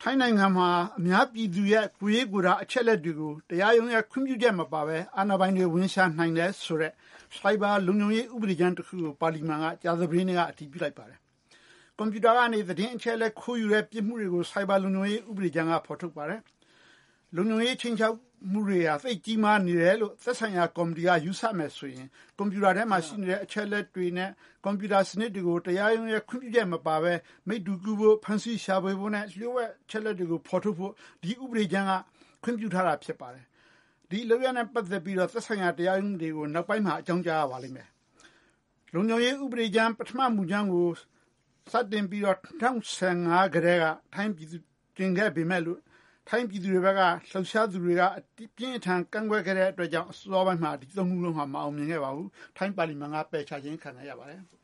ထိုင်းနိုင်ငံမှာအများပြည်သူရဲ့ကိုယ်ရေးကိုယ်တာအချက်လက်တွေကိုတရားရုံးရဲ့ခွင့်ပြုချက်မပါဘဲအာဏာပိုင်တွေဝင်ရှာနိုင်တယ်ဆိုတဲ့ Cyber လုံခြုံရေးဥပဒေကြမ်းတစ်ခုကိုပါလီမန်ကကြာသပတေးနေ့ကအတည်ပြုလိုက်ပါတယ်။ကွန်ပျူတာကနေသတင်းအချက်လက်ခိုးယူတဲ့ပြစ်မှုတွေကို Cyber လုံခြုံရေးဥပဒေကြမ်းကဖော်ထုတ်ပါတယ်။လုံခြုံရေးချင်းချောက်မှုတွေဟာသိကြီးမားနေတယ်လို့သက်ဆိုင်ရာကော်မတီကယူဆမယ်ဆိုရင်ကွန်ပျူတာထဲမှာရှိနေတဲ့အချက်လက်တွေနဲ့ကွန်ပျူတာစနစ်တွေကိုတရားရုံးရဲ့ခွင့်ပြုချက်မပါဘဲမိတ္တူကူဖို့ဖန်ဆီးရှာဖွေဖို့နဲ့လျှို့ဝှက်ချက်လက်တွေကိုဖော်ထုတ်ဖို့ဒီဥပဒေကြမ်းကခွင့်ပြုထားတာဖြစ်ပါတယ်။ဒီလုပ်ရတဲ့ပတ်သက်ပြီးတော့သက်ဆိုင်ရာတရားရုံးတွေကိုနောက်ပိုင်းမှာအကြောင်းကြားရပါလိမ့်မယ်။လုံခြုံရေးဥပဒေကြမ်းပထမမူကြမ်းကိုစတင်ပြီးတော့2015ကတည်းကထိုင်းပြည်သူတင်ခဲ့ပေမဲ့လို့ထိုင်းပြည်သူတွေဘက်ကလှုပ်ရှားသူတွေကအပြင်းအထန်ကန့်ကွက်ခဲ့တဲ့အတွက်ကြောင့်အစောပိုင်းမှာဒီသုံးခုလုံးဟာမအောင်မြင်ခဲ့ပါဘူး။ထိုင်းပါလီမန်ကပယ်ချခြင်းခံရပါတယ်။